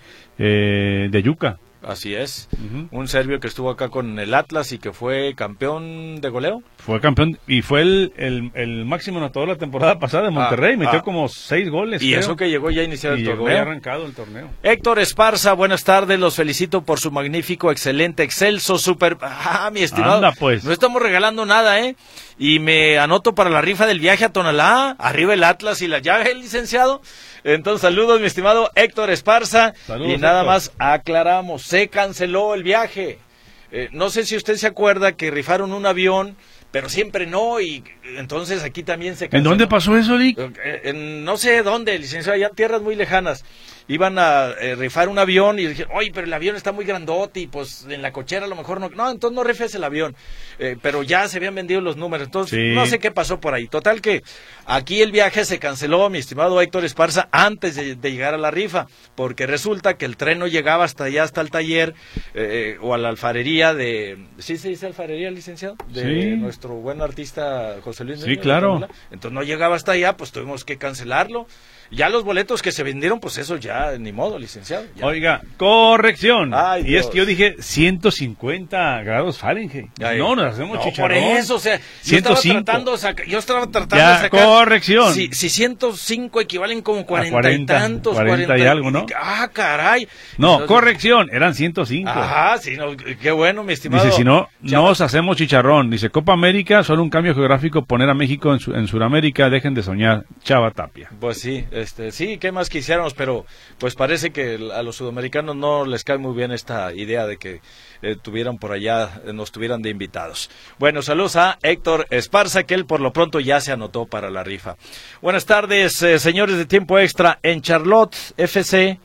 eh, de Yuca. Así es, Ujú. un serbio que estuvo acá con el Atlas y que fue campeón de goleo. Fue campeón y fue el, el, el máximo anotador la temporada pasada de Monterrey. Ah, Metió ah. como seis goles. Y creo. eso que llegó ya a iniciar Y el llegó torneo. ya arrancado el torneo. Héctor Esparza, buenas tardes, los felicito por su magnífico, excelente, excelso, super... Ah, mi estimado, Anda, pues. no estamos regalando nada, ¿eh? Y me anoto para la rifa del viaje a Tonalá, arriba el Atlas y la llave, el licenciado. Entonces, saludos, mi estimado Héctor Esparza. Saludos, y nada Héctor. más aclaramos, se canceló el viaje. Eh, no sé si usted se acuerda que rifaron un avión, pero siempre no, y entonces aquí también se ¿En canceló. dónde pasó eso, Lick? Eh, en no sé dónde, licenciado, allá en tierras muy lejanas. Iban a eh, rifar un avión y dijeron, oye, pero el avión está muy grandote y pues en la cochera a lo mejor no. No, entonces no rifes el avión. Eh, pero ya se habían vendido los números, entonces Sí. no sé qué pasó por ahí. Total que aquí el viaje se canceló, mi estimado Héctor Esparza, antes de, de llegar a la rifa, porque resulta que el tren no llegaba hasta allá, hasta el taller eh, o a la alfarería de... ¿Sí se dice alfarería, licenciado? De Sí. nuestro buen artista José Luis Sí, Núñez, claro. ¿verdad? Entonces no llegaba hasta allá, pues tuvimos que cancelarlo. Ya los boletos que se vendieron, pues eso ya ni modo, licenciado. Ya. Oiga, corrección. Ay, y Dios. es que yo dije ciento cincuenta grados Fahrenheit. Ay, no, nos hacemos no, chicharrón. por eso, o sea, yo ciento estaba cinco. tratando, de saca- yo estaba tratando Ya, de sacar... corrección. Si, si ciento cinco equivalen como cuarenta, cuarenta, y tantos. cuarenta y algo, ¿no? Ah, caray. No, Entonces- corrección, eran ciento cinco. Ajá, sí, no, qué bueno, mi estimado. Dice, si no, Ya- nos hacemos chicharrón. Dice, Copa América, solo un cambio geográfico, poner a México en, su, en Sudamérica, dejen de soñar. Chava Tapia. Pues sí, este, sí, ¿qué más quisiéramos? Pero pues parece que a los sudamericanos no les cae muy bien esta idea de que eh, tuvieran por allá, eh, nos tuvieran de invitados. Bueno, saludos a Héctor Esparza, que él por lo pronto ya se anotó para la rifa. Buenas tardes, eh, señores de Tiempo Extra. En Charlotte F C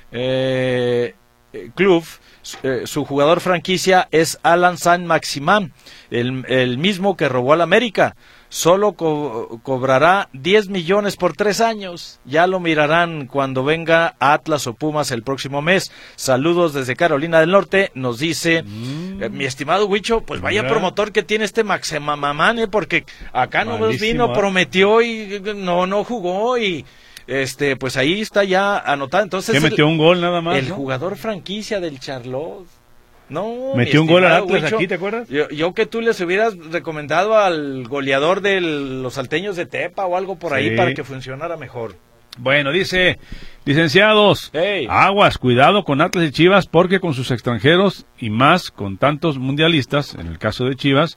eh, eh, Club, eh, su jugador franquicia es Alan Saint-Maximin, el, el mismo que robó al América. Solo co cobrará diez millones por tres años. Ya lo mirarán cuando venga a Atlas o Pumas el próximo mes. Saludos desde Carolina del Norte, nos dice mm. eh, mi estimado Huicho, pues vaya Mira. promotor que tiene este Maxemamamán, eh, porque acá no nos vino, Malísimo, ¿eh? prometió y no, no jugó y este, pues ahí está ya anotado. Entonces Que metió el, un gol nada más, el ¿no? jugador franquicia del Charlotte. No, Metió un mi gol al estimado Atlas Huicho, aquí, ¿te acuerdas? Yo, yo que tú les hubieras recomendado al goleador de los salteños de Tepa o algo por ahí Sí. para que funcionara mejor. Bueno, dice Licenciados, Hey. aguas, cuidado con Atlas y Chivas porque con sus extranjeros y más con tantos mundialistas, en el caso de Chivas,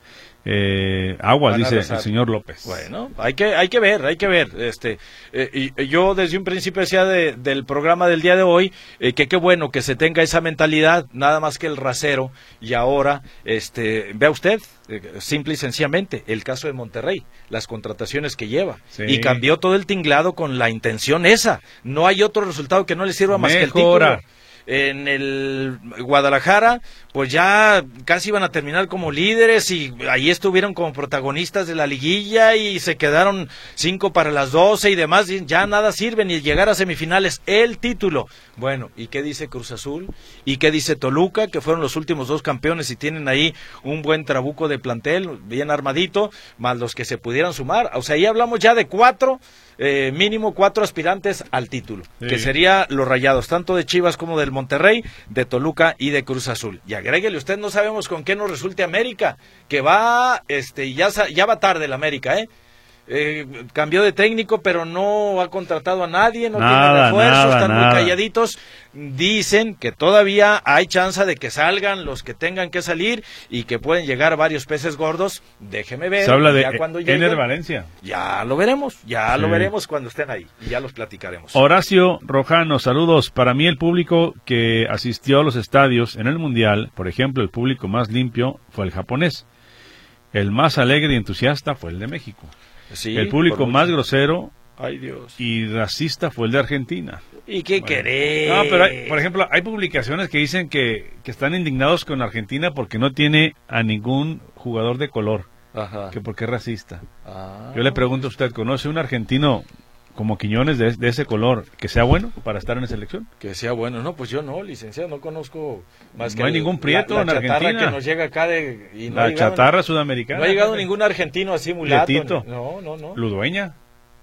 eh, aguas, Van a dice rezar. el señor López. Bueno, hay que hay que ver, hay que ver. Este, eh, y yo desde un principio decía de, del programa del día de hoy eh, que qué bueno que se tenga esa mentalidad, nada más que el rasero. Y ahora, este, vea usted, eh, simple y sencillamente, el caso de Monterrey, las contrataciones que lleva Sí. y cambió todo el tinglado con la intención esa. No hay otro resultado que no le sirva más que el Mejora. título. En el Guadalajara, pues ya casi iban a terminar como líderes y ahí estuvieron como protagonistas de la liguilla y se quedaron cinco para las doce y demás, y ya nada sirve ni llegar a semifinales, el título. Bueno, ¿y qué dice Cruz Azul? ¿Y qué dice Toluca? Que fueron los últimos dos campeones y tienen ahí un buen trabuco de plantel, bien armadito, más los que se pudieran sumar. O sea, ahí hablamos ya de cuatro, eh, mínimo cuatro aspirantes al título, Sí. que sería los Rayados, tanto de Chivas como del Monterrey, de Toluca y de Cruz Azul. Y agréguele usted, no sabemos con qué nos resulte América, que va, este, ya, sa- ya va tarde el América, ¿eh? Eh, cambió de técnico, pero no ha contratado a nadie, no Nada, tiene refuerzos, nada, están nada. muy calladitos. Dicen que todavía hay chance de que salgan los que tengan que salir y que pueden llegar varios peces gordos. Déjeme ver. Se habla de ya cuando Ener lleguen, Valencia. ya lo veremos, ya Sí. lo veremos cuando estén ahí y ya los platicaremos. Horacio Rojano, saludos. Para mí el público que asistió a los estadios en el Mundial, por ejemplo, el público más limpio fue el japonés. El más alegre y entusiasta fue el de México. Sí, el público por más mucho. grosero Ay, Dios. y racista fue el de Argentina. ¿Y qué Bueno. querés? No, pero hay- por ejemplo, hay publicaciones que dicen que, que están indignados con Argentina porque no tiene a ningún jugador de color, Ajá. que porque es racista. Ah. Yo le pregunto a usted, ¿conoce un argentino como Quiñones de, de ese color que sea bueno para estar en la selección? Que sea bueno. No, pues yo no, licenciado, no conozco más No que hay el- ningún prieto la, en la chatarra Argentina. que nos llega acá de... Y no La ha llegado- chatarra sudamericana. No ha llegado ningún argentino así mulato. Prietito. No, no, no. Ludueña.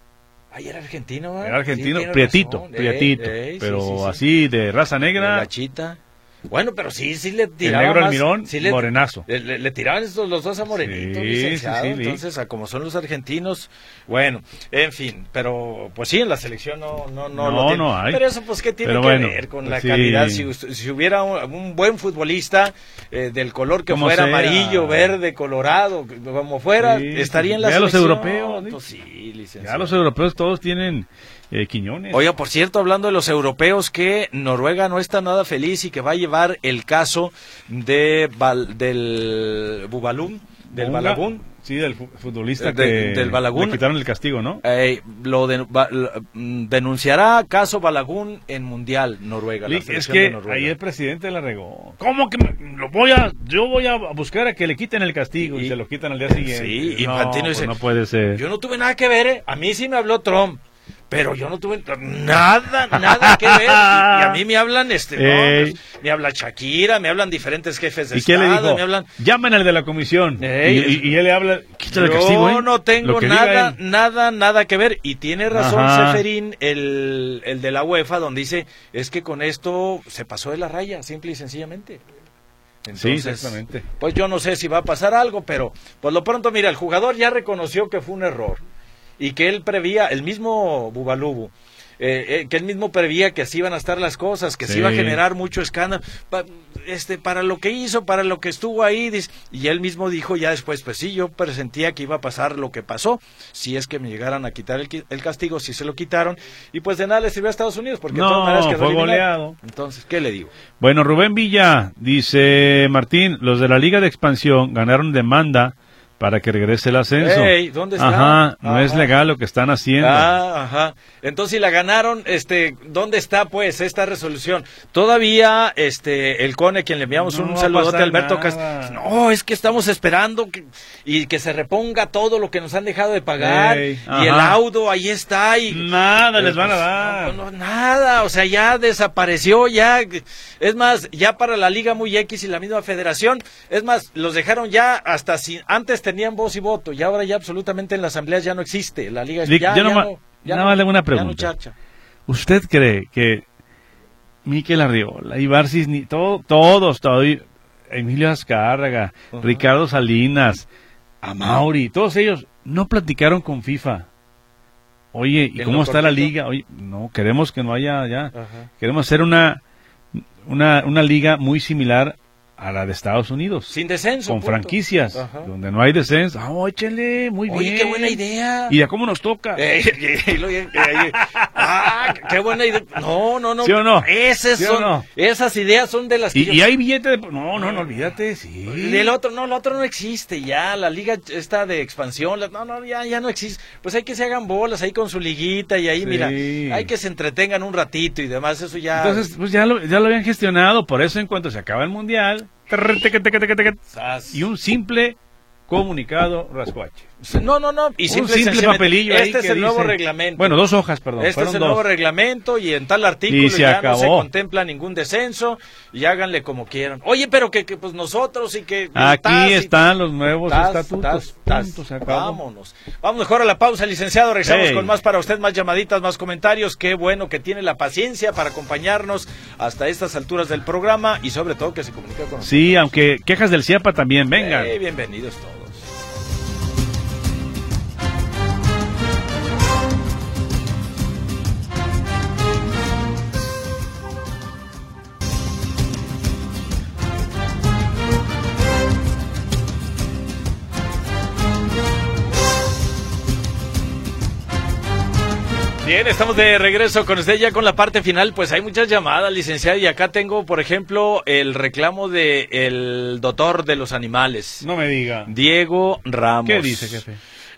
Ay, era argentino, ¿verdad? Era argentino, Sí, tiene prietito, razón. prietito, Ey, ey, sí, pero sí, sí. así de raza De negra, la chita. Bueno, pero sí, sí le tiraban negro más- Almirón, sí le, morenazo. Le, le- le tiraban estos los dos a Morenito, Sí, licenciado. sí, sí, vi. Entonces, a como son los argentinos, bueno, en fin, pero pues sí, en la selección no no no, No, lo tiene. no hay. Pero eso, pues, ¿qué tiene Pero que bueno, ver con pues la sí. calidad? Si, us- si hubiera un, un buen futbolista eh, del color que Como fuera, sea. amarillo, verde, colorado, como fuera, Sí, estaría en la ve a los selección. europeos, ¿sí? Pues sí, licenciado. ya los europeos todos tienen eh, Quiñones. Oiga, por cierto, hablando de los europeos, que Noruega no está nada feliz y que va a llevar el caso de Bal- del Bubalún, del Bunga, Balagún. Sí, del fu- futbolista De- que del Balagún. le quitaron el castigo, ¿no? Eh, lo de- ba- l- mm, denunciará caso Balagún en Mundial Noruega. la Li- es selección de que Noruega. ahí el presidente la regó. ¿Cómo que me- lo voy a, yo voy a buscar a que le quiten el castigo y, Y- se lo quitan al día siguiente? Sí, no, Infantino pues dice, no puede ser. Yo no tuve nada que ver, ¿eh? A mí sí me habló Trump. Pero yo no tuve nada, nada que ver. Y, y a mí me hablan, este, no, Ey. pues, me habla Shakira, me hablan diferentes jefes de ¿Y qué Estado, le dijo? me hablan... Llamen al de la comisión. Ey, y, y- y él le habla, quítale el Yo castigo, ¿eh? no tengo Lo que diga nada, él. nada, nada que ver. Y tiene razón Ajá. Seferín, el, el de la UEFA, donde dice, es que con esto se pasó de la raya, simple y sencillamente. Sí, exactamente. Pues yo no sé si va a pasar algo, pero por lo pronto, mira, el jugador ya reconoció que fue un error. Y que él prevía, el mismo Bubalubu, eh, eh, que él mismo prevía que así iban a estar las cosas, que Sí. se iba a generar mucho escándalo, pa- este, para lo que hizo, para lo que estuvo ahí, dice, y él mismo dijo ya después, pues sí, yo presentía que iba a pasar lo que pasó, si es que me llegaran a quitar el, qui- el castigo, si se lo quitaron, y pues de nada le sirvió a Estados Unidos, porque de No, todas maneras quedó fue eliminado. goleado. Entonces, ¿qué le digo? Bueno, Rubén Villa dice, Martín, los de la Liga de Expansión ganaron demanda para que regrese el ascenso. Ey, ¿dónde está? Ajá, no Ajá. es legal lo que están haciendo. Ah, ajá. Entonces, si la ganaron, este, ¿dónde está, pues, esta resolución? Todavía, este, el CONE, quien le enviamos No un va a saludote pasar a Alberto nada. Castillo. No, es que estamos esperando que, y que se reponga todo lo que nos han dejado de pagar. Ey, y el ajá. laudo, ahí está. Y, Nada les van a pues, dar. no, no, nada, o sea, ya desapareció, ya, es más, ya para la Liga Muy X y la misma federación, es más, los dejaron ya hasta si antes tenían voz y voto, y ahora ya absolutamente en la asamblea ya no existe, la Liga Dick, ya, yo ya nomás- no, ya nada no- más le hago una ya no pregunta. charcha. ¿Usted cree que Mikel Arriola, Ibarcis, ni todo, todos, todo, Emilio Azcárraga, Ajá. Ricardo Salinas, Amauri, todos ellos no platicaron con FIFA Oye, ¿y cómo está la liga? Oye, no, queremos que no haya ya. Ajá. Queremos hacer una, una, una liga muy similar a la de Estados Unidos. Sin descenso. Con punto. Franquicias, Ajá. donde no hay descenso. Ah, oh, échale, muy Oye, bien. Oye, qué buena idea. ¿Y a cómo nos toca? Eh, eh, eh, eh, ah, qué buena idea. No, no, no. ¿Sí o no? Esas, ¿Sí son, o no? esas ideas son de las que ¿Y, yo... y hay billete de... No, no, no, olvídate, sí. Del otro, no, el otro no existe ya. La liga está de expansión. La, no, no, ya, ya no existe. Pues hay que se hagan bolas ahí con su liguita y ahí, sí. mira, hay que se entretengan un ratito y demás. Eso ya... Entonces, pues ya lo, ya lo habían gestionado. Por eso, en cuanto se acaba el Mundial... Y un simple comunicado rascuache. No, no, no. Y un simple papelillo. Este es el dice, nuevo reglamento. Bueno, dos hojas, perdón. Este es el dos. nuevo reglamento y en tal artículo se ya acabó. no se contempla ningún descenso y háganle como quieran. Oye, pero que, que pues nosotros y que... Aquí tas, están y, los nuevos tas, estatutos. Tas, tas, tas. Vámonos. Vamos mejor a la pausa, licenciado. Regresamos hey. con más para usted, más llamaditas, más comentarios. Qué bueno que tiene la paciencia para acompañarnos hasta estas alturas del programa y sobre todo que se comunica con nosotros. Sí, aunque quejas del CIAPA también, vengan. Hey, bienvenidos todos. Bien, estamos de regreso con usted ya con la parte final. Pues hay muchas llamadas, licenciado, y acá tengo, por ejemplo, el reclamo de el doctor de los animales. No me diga. Diego Ramos. ¿Qué dice, jefe?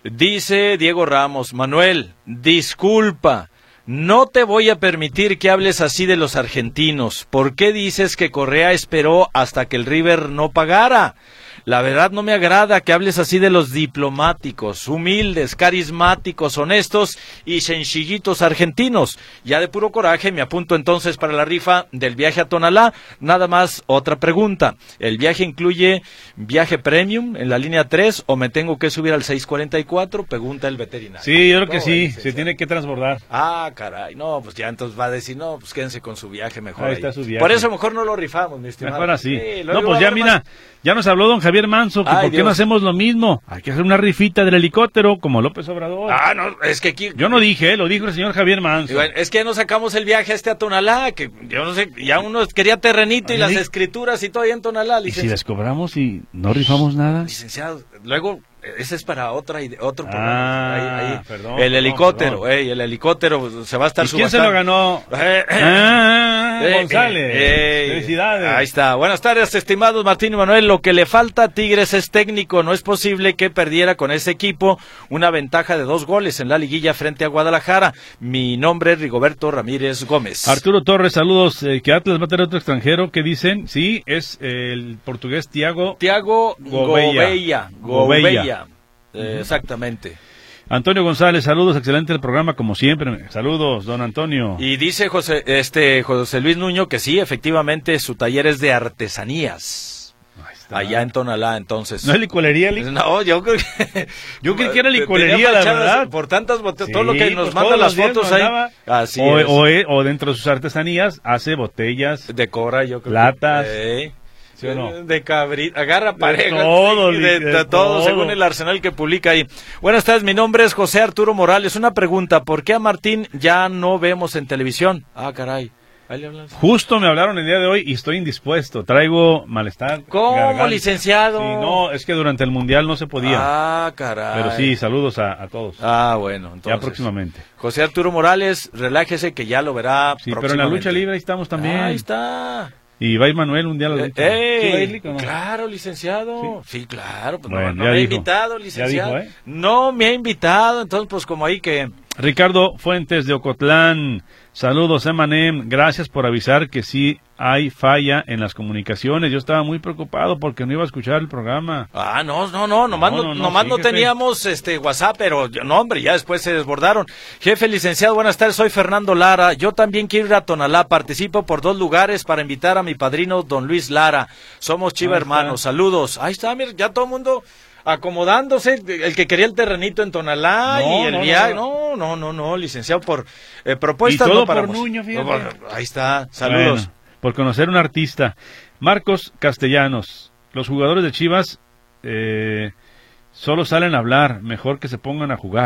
Dice Diego Ramos: Manuel, disculpa, no te voy a permitir que hables así de los argentinos. ¿Por qué dices que Correa esperó hasta que el River no pagara? La verdad no me agrada que hables así de los diplomáticos, humildes, carismáticos, honestos y sencillitos argentinos. Ya de puro coraje me apunto entonces para la rifa del viaje a Tonalá. Nada más otra pregunta. ¿El viaje incluye viaje premium en la línea tres o me tengo que subir al seiscientos cuarenta y cuatro? Pregunta el veterinario. Sí, yo creo que sí, se tiene que transbordar. Ah, caray, no, pues ya entonces va a decir, no, pues quédense con su viaje mejor. Ahí ahí está su viaje. Por eso mejor no lo rifamos, mi estimado. Mejor así. Sí, no, pues ya mira, más... ya nos habló don Javier Manso, que Ay, por qué Dios. no hacemos lo mismo. Hay que hacer una rifita del helicóptero como López Obrador. Ah, no, es que aquí... Yo no dije, lo dijo el señor Javier Manso. Bueno, es que ya no sacamos el viaje este a Tonalá, que yo no sé, ya uno quería terrenito y Ay, las sí. escrituras y todo ahí en Tonalá. ¿Y si les cobramos y no rifamos nada? Licenciado, luego... Ese es para otra otro programa. Ah, ahí, ahí. Perdón, el perdón, helicóptero, perdón. Ey, el helicóptero se va a estar ¿Y quién subastando. se lo ganó? Eh, eh, ah, eh, González. Eh, Felicidades. Ahí está. Buenas tardes, estimados Martín y Manuel. Lo que le falta a Tigres es técnico. No es posible que perdiera con ese equipo una ventaja de dos goles en la liguilla frente a Guadalajara. Mi nombre es Rigoberto Ramírez Gómez. Arturo Torres, saludos. Eh, que Atlas va a tener otro extranjero. ¿Qué dicen? Sí, es el portugués Thiago. Thiago Gouveia. Gouveia. Eh, exactamente. Antonio González, saludos, excelente el programa como siempre. Saludos, don Antonio. Y dice José, este José Luis Nuño que sí, efectivamente su taller es de artesanías. Allá en Tonalá, entonces. ¿No es licorería, Lic? No, yo creo que... Yo creí que era licorería, la verdad. Por tantas botellas, sí, todo lo que nos pues manda las fotos ahí. Así o, es. O, o dentro de sus artesanías hace botellas. Decora, yo creo. Latas. Que, eh. ¿Sí o no? De cabrita, agarra pareja, de todo, de, de, de, de todo, todo, según el arsenal que publica ahí. Buenas tardes, mi nombre es José Arturo Morales. Una pregunta, ¿por qué a Martín ya no vemos en televisión? Ah, caray. Ahí le hablan. Justo me hablaron el día de hoy y estoy indispuesto. Traigo malestar. ¿Cómo, garganta. licenciado? Sí, no, es que durante el Mundial no se podía. Ah, caray. Pero sí, saludos a, a todos. Ah, bueno, entonces. Ya próximamente. José Arturo Morales, relájese que ya lo verá sí, pero en la lucha libre ahí estamos también. Ah, ahí está. Y va a ir Manuel un día a la lucha. Eh, ¿Sí va a ir, Lico, no? Claro, licenciado. Sí, sí claro. Pues bueno, no, no me dijo. ha invitado, licenciado. Ya dijo, ¿eh? No me ha invitado, entonces pues como ahí que... Ricardo Fuentes de Ocotlán, saludos Emanem, gracias por avisar que sí hay falla en las comunicaciones. Yo estaba muy preocupado porque no iba a escuchar el programa. Ah, no, no, no, nomás no, no, no, nomás sí, no teníamos este WhatsApp, pero no, hombre, ya después se desbordaron. Jefe licenciado, buenas tardes, soy Fernando Lara. Yo también quiero ir a Tonalá, participo por dos lugares para invitar a mi padrino don Luis Lara. Somos Chiva hermanos, saludos. Ahí está, mira, ya todo el mundo acomodándose, el que quería el terrenito en Tonalá no, y el no, viaje, no, no, no, no, licenciado, por eh, propuestas y todo no paramos. por Nuño, fíjate. No, ahí está, saludos. Bueno, por conocer un artista. Marcos Castellanos, los jugadores de Chivas eh, solo salen a hablar, mejor que se pongan a jugar.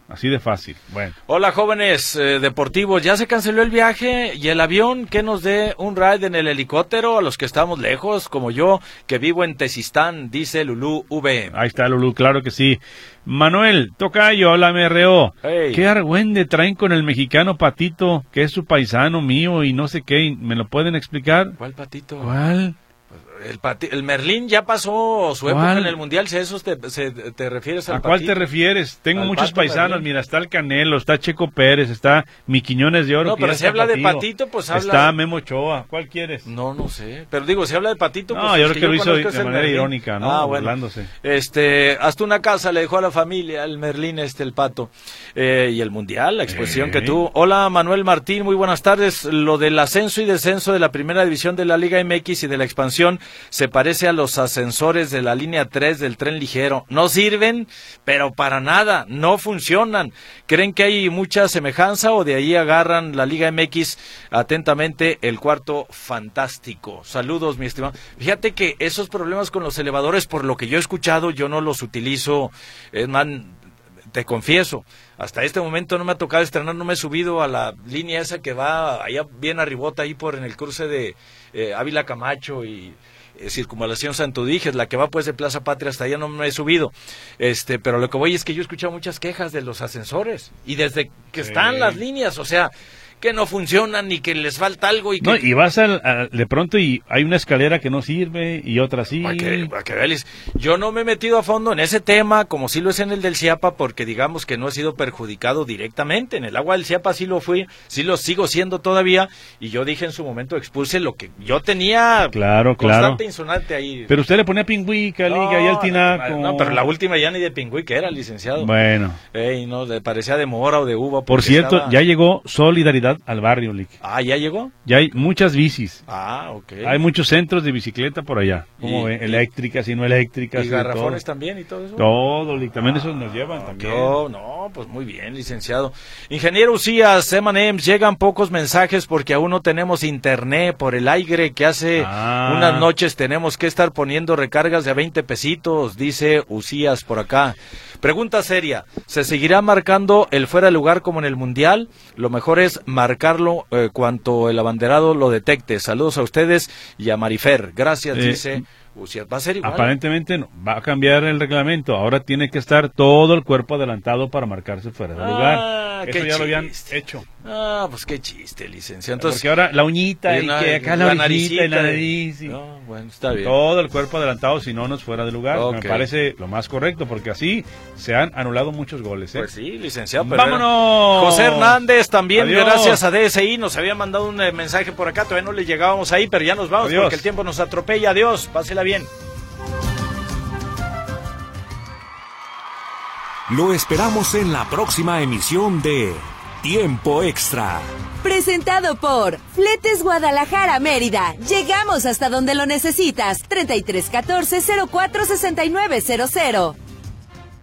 así de fácil. Bueno. Hola, jóvenes eh, deportivos, ya se canceló el viaje y el avión, que nos dé un ride en el helicóptero a los que estamos lejos, como yo, que vivo en Tezistán, dice Lulú V. Ahí está Lulú, claro que sí. Manuel, tocayo, hola M R O. Hey. ¿Qué argüende traen con el mexicano Patito, que es su paisano mío y no sé qué? ¿Me lo pueden explicar? ¿Cuál Patito? ¿Cuál? El, pati, el Merlín ya pasó su época ¿Cuál? en el Mundial, si a eso te, se, te refieres al ¿A cuál Patito? te refieres? Tengo Al muchos Pato paisanos, Merlín. mira, está el Canelo, está Checo Pérez, está mi Quiñones de Oro. No, que pero ya si está habla de patido. Patito, pues habla... Está Memo Ochoa, ¿cuál quieres? No, no sé, pero digo, si habla de Patito, No, pues yo el creo que lo hizo conozco es de el manera Merlín. irónica, ¿no? Ah, bueno. Burlándose. Este, hasta una casa le dejó a la familia, el Merlín, este, el Pato. Eh, y el Mundial, la exposición Eh. que tuvo. Hola, Manuel Martín, muy buenas tardes. Lo del ascenso y descenso de la primera división de la Liga M X y de la expansión se parece a los ascensores de la línea tres del tren ligero. No sirven, pero para nada, no funcionan. ¿Creen que hay mucha semejanza o de ahí agarran la Liga M X? Atentamente, el cuarto fantástico. Saludos, mi estimado. Fíjate que esos problemas con los elevadores, por lo que yo he escuchado, yo no los utilizo. Es más, te confieso, hasta este momento no me ha tocado estrenar, no me he subido a la línea esa que va allá bien arribota, ahí por en el cruce de eh, Ávila Camacho y eh, Circunvalación Santudiges, la que va pues de Plaza Patria hasta allá no me he subido, este, pero lo que voy es que yo he escuchado muchas quejas de los ascensores, y desde que Sí. están las líneas, o sea, que no funcionan y que les falta algo y que... No, y vas al, al- de pronto y hay una escalera que no sirve y otra sí. Para que, para que veas, yo no me he metido a fondo en ese tema, como sí lo es en el del Ciapa, porque digamos que no he sido perjudicado directamente. En el agua del Ciapa sí lo fui, sí lo sigo siendo todavía, y yo dije en su momento, expulse lo que yo tenía Claro, constante claro. e insonante ahí. Pero usted le ponía pingüica, No, liga y al tinaco. no, pero la última ya ni de pingüí que era, licenciado. Bueno, Ey, no, le parecía de mora o de uva. por porque cierto, estaba- ya llegó Solidaridad al barrio, Lick. Ah, ¿ya llegó? Ya hay muchas bicis. Ah, ok. Hay muchos centros de bicicleta por allá. ¿Cómo Y- ve? y- Eléctricas y no eléctricas. ¿Y de garrafones todo. también y todo eso? Todo, Lick. También esos nos llevan también. No, no, pues muy bien, licenciado. Ingeniero Ucías, M and M's, llegan pocos mensajes porque aún no tenemos internet por el aire que hace Ah. unas noches tenemos que estar poniendo recargas de a veinte pesitos, dice Ucías por acá. Pregunta seria, ¿se seguirá marcando el fuera de lugar como en el Mundial? Lo mejor es marcarlo eh, cuanto el abanderado lo detecte. Saludos a ustedes y a Marifer. Gracias, Eh, dice Ucías. Va a ser igual. Aparentemente no, va a cambiar el reglamento. Ahora tiene que estar todo el cuerpo adelantado para marcarse fuera de Ah, lugar. qué Eso ya lo habían chiste. hecho. Ah, pues qué chiste, licenciado. Entonces, Porque ahora la uñita y la- que acá la, orejita y la nariz. y- No, bueno, está bien. Todo el cuerpo adelantado, si no, no es fuera de lugar. Ok. Me parece lo más correcto, porque así se han anulado muchos goles. ¿eh? Pues sí, licenciado. pero ¡Vámonos! José Hernández también, Adiós. gracias a D S I, nos había mandado un eh, mensaje por acá, todavía no le llegábamos ahí, pero ya nos vamos Adiós. porque el tiempo nos atropella. Adiós, pásela bien. Lo esperamos en la próxima emisión de Tiempo Extra. Presentado por Fletes Guadalajara Mérida. Llegamos hasta donde lo necesitas. treinta y tres catorce cero cuatro sesenta y nueve cero cero.